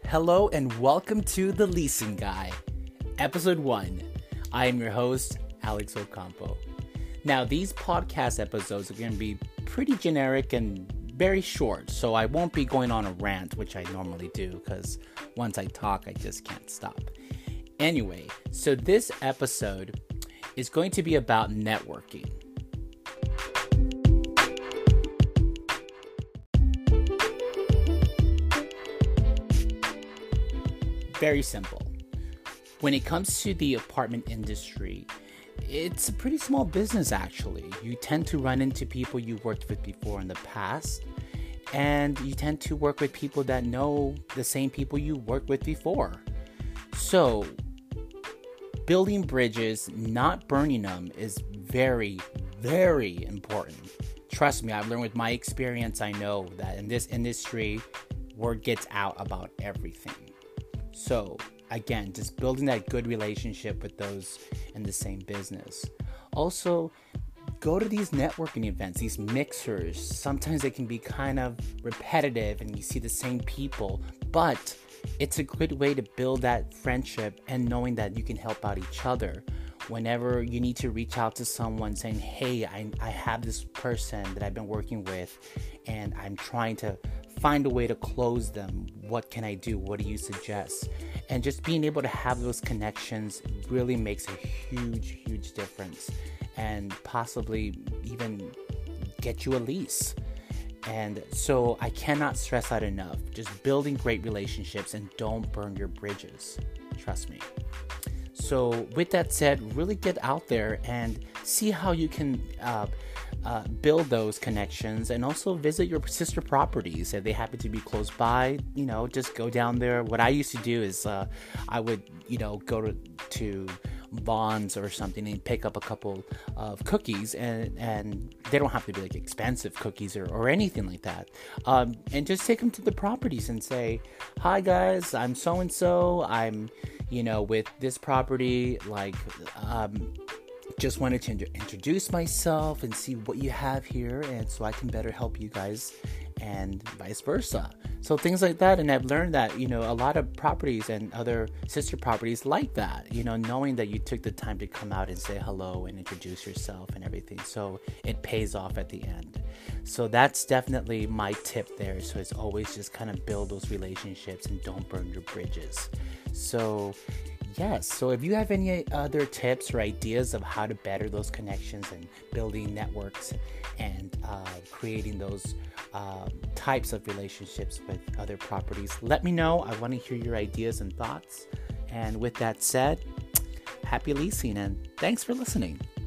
Hello and welcome to The Leasing Guy, Episode 1. I am your host, Alex Ocampo. Now, these podcast episodes are going to be pretty generic and very short, so I won't be going on a rant, which I normally do, because once I talk, I just can't stop. Anyway, so this episode is going to be about networking. Very simple. When it comes to the apartment industry, it's a pretty small business actually. You tend to run into people you worked with before in the past, and you tend to work with people that know the same people you worked with before. So, building bridges, not burning them, is very, very important. Trust me, I've learned with my experience, I know that in this industry, word gets out about everything. So, again, just building that good relationship with those in the same business. Also, go to these networking events, these mixers. Sometimes they can be kind of repetitive and you see the same people, but it's a good way to build that friendship and knowing that you can help out each other. Whenever you need to reach out to someone saying, hey, I have this person that I've been working with and I'm trying to find a way to close them. What can I do? What do you suggest? And just being able to have those connections really makes a huge difference and possibly even get you a lease. And so I cannot stress that enough. Just building great relationships and don't burn your bridges. Trust me. So with that said, really get out there and see how you can build those connections, and also visit your sister properties if they happen to be close by. Just go down there. What I used to do is I would go to Vons or something and pick up a couple of cookies, and they don't have to be like expensive cookies or anything like that, and just take them to the properties and say, hi guys, I'm so and so, I'm with this property, just wanted to introduce myself and see what you have here, and so I can better help you guys, and vice versa. So things like that. And I've learned that, a lot of properties and other sister properties like that, knowing that you took the time to come out and say hello and introduce yourself and everything. So it pays off at the end. So that's definitely my tip there. So it's always just kind of build those relationships and don't burn your bridges. So yes, so if you have any other tips or ideas of how to better those connections and building networks and creating those types of relationships with other properties, let me know. I want to hear your ideas and thoughts. And with that said, happy leasing and thanks for listening.